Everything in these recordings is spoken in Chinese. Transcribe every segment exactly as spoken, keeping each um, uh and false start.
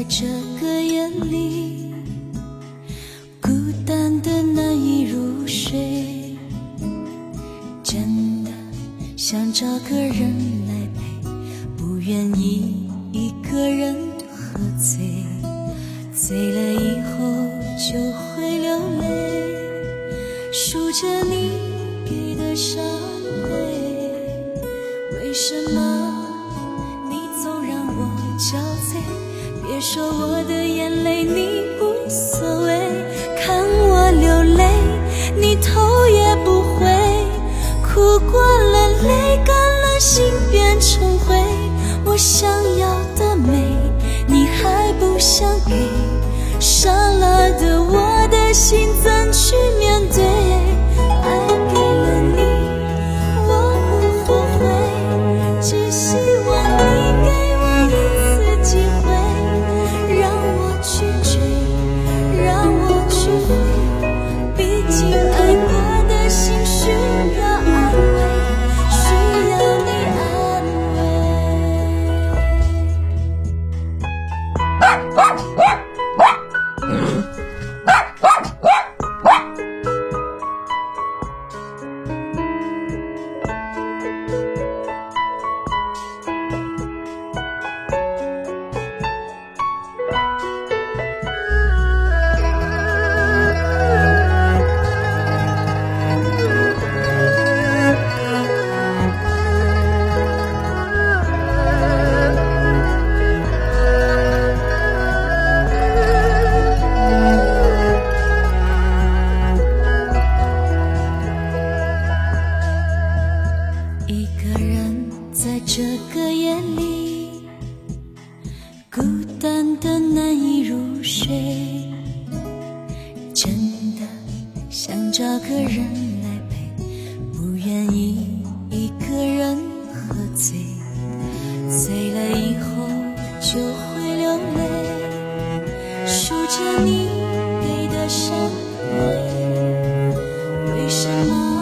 这个夜里，孤单的难以入睡，真的想找个人来陪，不愿意一个人喝醉，醉了以后就会流泪，数着你给的伤悲，为什么你总让我憔悴？别说我的眼泪你无所谓，看我流泪你头也不回，哭过了泪干了心变成灰，我想要的美你还不想给，伤了的我的心怎去面对？爱给了你我不后悔，只希望你给我一次机会，让我去追，让我去飞，毕竟爱过的心需要安慰，需要你安慰。一个人在这个夜里，孤单的难以入睡，真的想找个人来陪，不愿意一个人喝醉，醉了以后就会流泪，数着你给的伤悲，为什么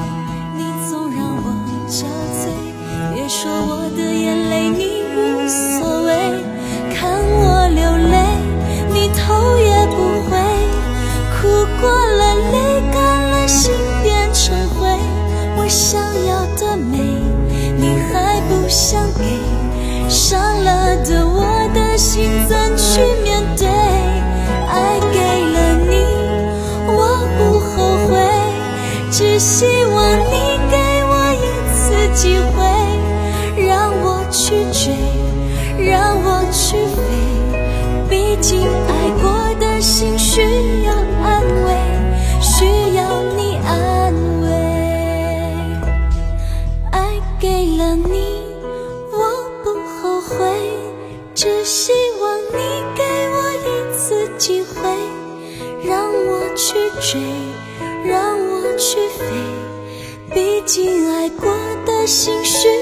别说我的眼泪你无所谓，看我流泪你头也不回，哭过了泪干了心变成灰，我想要的美你还不想给，伤了的我的心怎去面对？爱给了你我不后悔，只希望你给我一次机会，让我去追，让我去飞，毕竟爱过的心需要安慰，需要你安慰。爱给了你我不后悔，只希望你给我一次机会，让我去追，让我去飞，毕竟爱过的心需